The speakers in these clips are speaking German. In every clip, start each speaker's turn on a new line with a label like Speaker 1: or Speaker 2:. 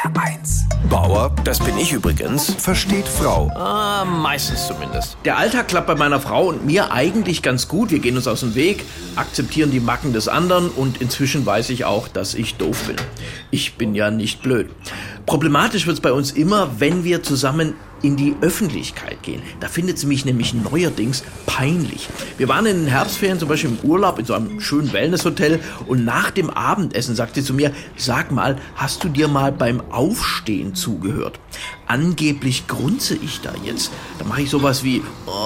Speaker 1: HR1.
Speaker 2: Bauer, das bin ich übrigens, versteht Frau.
Speaker 3: Meistens zumindest. Der Alltag klappt bei meiner Frau und mir eigentlich ganz gut. Wir gehen uns aus dem Weg, akzeptieren die Macken des anderen und inzwischen weiß ich auch, dass ich doof bin. Ich bin ja nicht blöd. Problematisch wird's bei uns immer, wenn wir zusammen in die Öffentlichkeit gehen. Da findet sie mich nämlich neuerdings peinlich. Wir waren in den Herbstferien zum Beispiel im Urlaub in so einem schönen Wellnesshotel und nach dem Abendessen sagte sie zu mir, sag mal, hast du dir mal beim Aufstehen zugehört? Angeblich grunze ich da jetzt. Da mache ich sowas wie,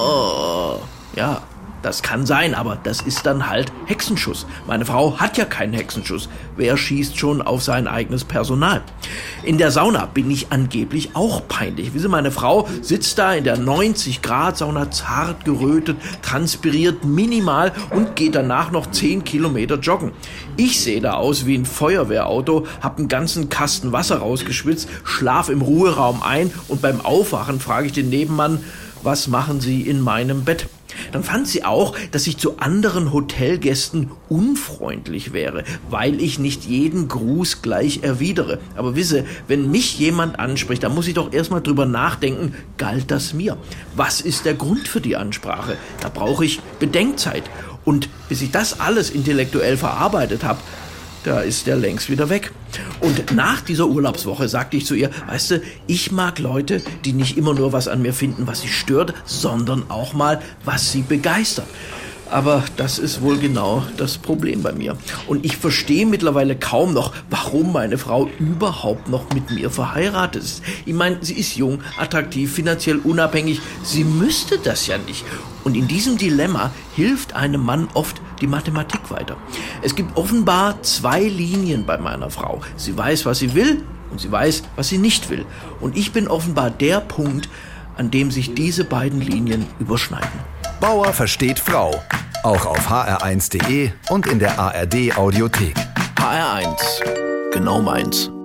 Speaker 3: oh, ja. Das kann sein, aber das ist dann halt Hexenschuss. Meine Frau hat ja keinen Hexenschuss. Wer schießt schon auf sein eigenes Personal? In der Sauna bin ich angeblich auch peinlich. Wissen Sie, meine Frau sitzt da in der 90-Grad-Sauna, zart gerötet, transpiriert minimal und geht danach noch 10 Kilometer joggen. Ich sehe da aus wie ein Feuerwehrauto, hab einen ganzen Kasten Wasser rausgeschwitzt, schlaf im Ruheraum ein und beim Aufwachen frage ich den Nebenmann, was machen Sie in meinem Bett? Dann fand sie auch, dass ich zu anderen Hotelgästen unfreundlich wäre, weil ich nicht jeden Gruß gleich erwidere. Aber wisse, wenn mich jemand anspricht, dann muss ich doch erstmal drüber nachdenken, galt das mir? Was ist der Grund für die Ansprache? Da brauche ich Bedenkzeit. Und bis ich das alles intellektuell verarbeitet habe, da ist der längst wieder weg. Und nach dieser Urlaubswoche sagte ich zu ihr, weißt du, ich mag Leute, die nicht immer nur was an mir finden, was sie stört, sondern auch mal, was sie begeistert. Aber das ist wohl genau das Problem bei mir. Und ich verstehe mittlerweile kaum noch, warum meine Frau überhaupt noch mit mir verheiratet ist. Ich meine, sie ist jung, attraktiv, finanziell unabhängig. Sie müsste das ja nicht. Und in diesem Dilemma hilft einem Mann oft die Mathematik weiter. Es gibt offenbar 2 Linien bei meiner Frau. Sie weiß, was sie will und sie weiß, was sie nicht will. Und ich bin offenbar der Punkt, an dem sich diese beiden Linien überschneiden.
Speaker 2: Bauer versteht Frau. Auch auf hr1.de und in der ARD Audiothek.
Speaker 3: HR1, genau meins.